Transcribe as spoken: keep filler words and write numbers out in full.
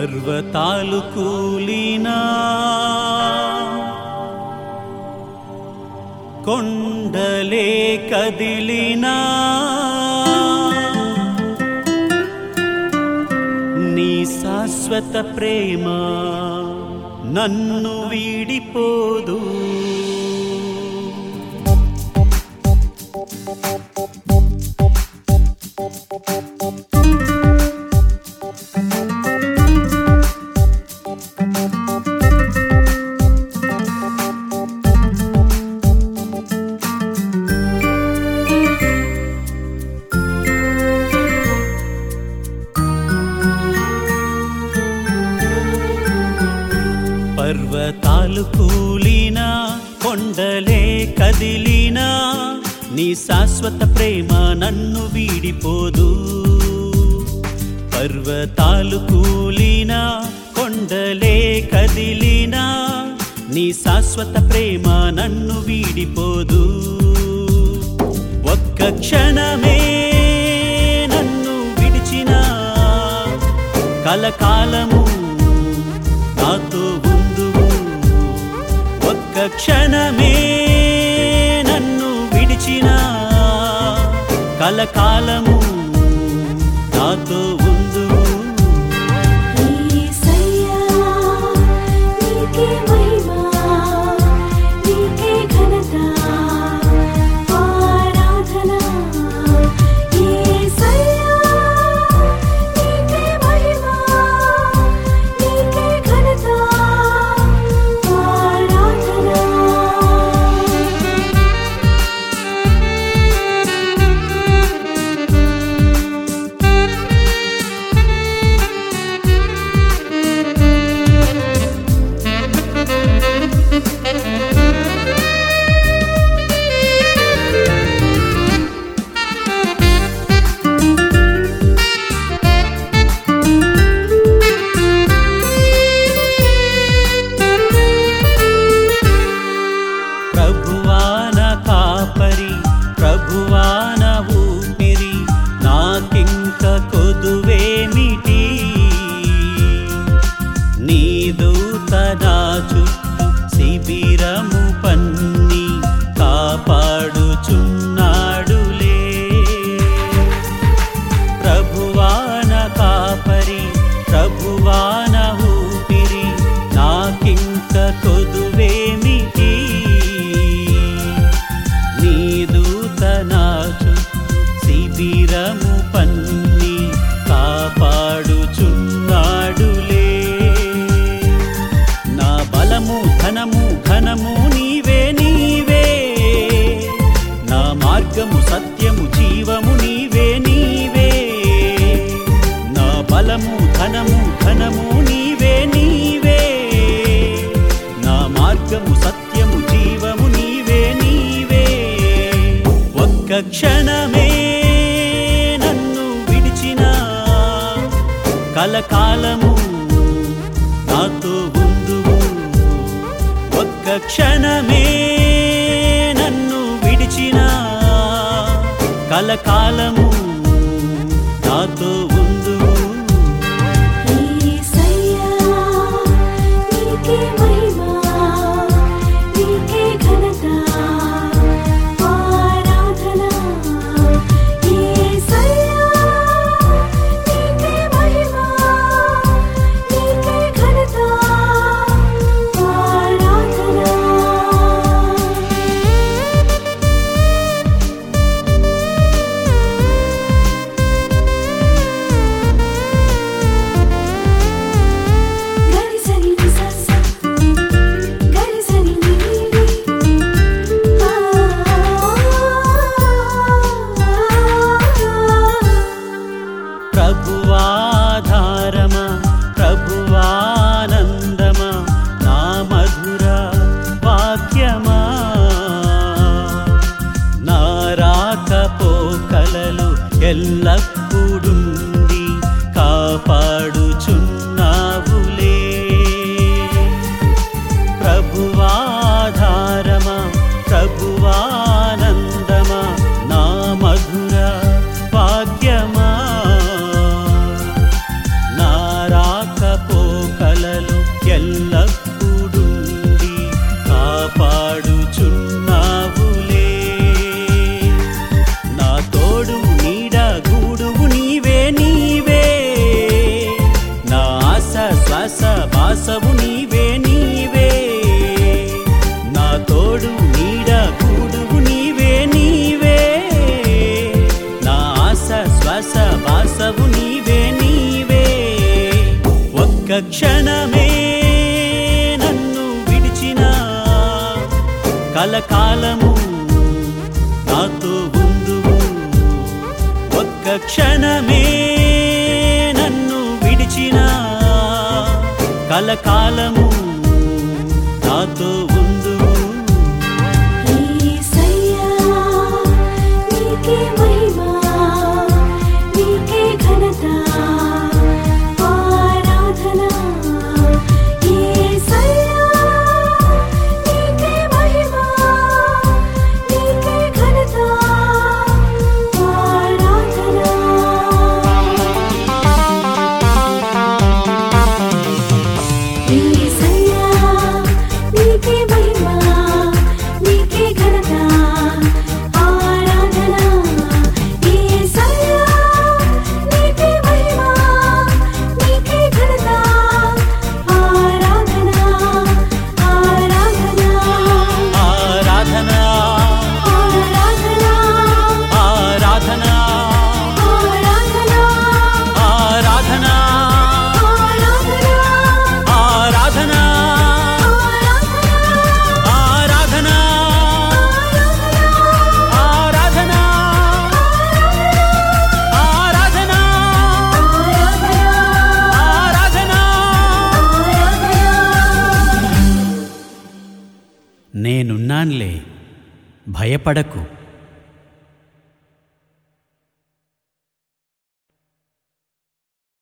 పర్వతాలు కూలినా కొండలే కదిలినా నీ శాశ్వత ప్రేమ నన్ను వీడిపోదు. పర్వతాలు కూలినా కొండలే కదిలినా నీ శాశ్వత ప్రేమ నన్ను వీడిపోదు. పర్వతాలు కూలినా కొండలే కదిలినా నీ శాశ్వత ప్రేమ నన్ను వీడిపోదు. ఒక్క క్షణమే నన్ను విడిచినా కలకాలము నాతో ఉందువు. ఒక్క క్షణమే నన్ను విడిచినా కలకాలము నాతో ఉందువు. యేసయ్యా నీకే మహిమ నీకే ఘనత ఆరాధన. యేసయ్యా నీకే మహిమ నీకే ఘనత ఆరాధన. ప్రభువాన కాపరి ప్రభువాన ఊపిరి నాకింక కొదువేమిటి. నీ దూత నా చుట్టూ శిబిరము పన్ని కాపాడుచున్నాడులే. ప్రభువాన కాపరి ప్రభువాన ఊపిరి నాకింక కొదువేమిటి. నీ దూత నా చుట్టూ శిబిరము పన్ని కాపాడుచున్నాడులే. నా బలము ధనము ఘనము నీవే నీవే, నా మార్గము సత్యము జీవము నీవే నీవే. నా బలము ధనము ఘనము నీవే నీవే, నా మార్గము సత్యము జీవము నీవే నీవే. ఒక్క క్షణమే నన్ను విడిచినా కలకాలము నాతో ఉందువు. ఒక్క క్షణమే నన్ను విడిచినా కలకాలము నాతో ఉందువు. యేసయ్యా నీకే మహిమ నీకే ఘనత ఆరాధన. యేసయ్యా నీకే మహిమ నీకే ఘనత ఆరాధన. గరిసని నిసస గరిసని నీలి ఆ ప్రభువాధారమా ప్రభువానందమా నా మధుర వాక్యమా. నా రాకపోకలలు ఎల్లప్పుడుండి కాపాడుచున్నావులే. ప్రభువాధారమా ప్రభువానందమా నా మధుర వాక్యమా. నా రాకపో కలకాలము నాతో ఉందువు ఒక్క క్షణమే నన్ను విడిచిన కలకాలము నాతో ఉందువు యేసయ్యా నీకే మహిమ నీకే ఘనత ఆరాధన యేసయ్యా నీకే మహిమ నీకే ఘనత ఆరాధన యేసయ్యా నీకే మహిమ నీకే ఘనత ఆరాధన యేసయ్యా నీకే మహిమ నీకే ఘనత ఆరాధన ఆరాధన ఆరాధన ఆరాధన ఆరాధన ఆరాధన ఆరాధన ఆరాధన ఆరాధన ఆరాధన ఆరాధన ఆరాధన నేనున్నాన్లే భయపడకు.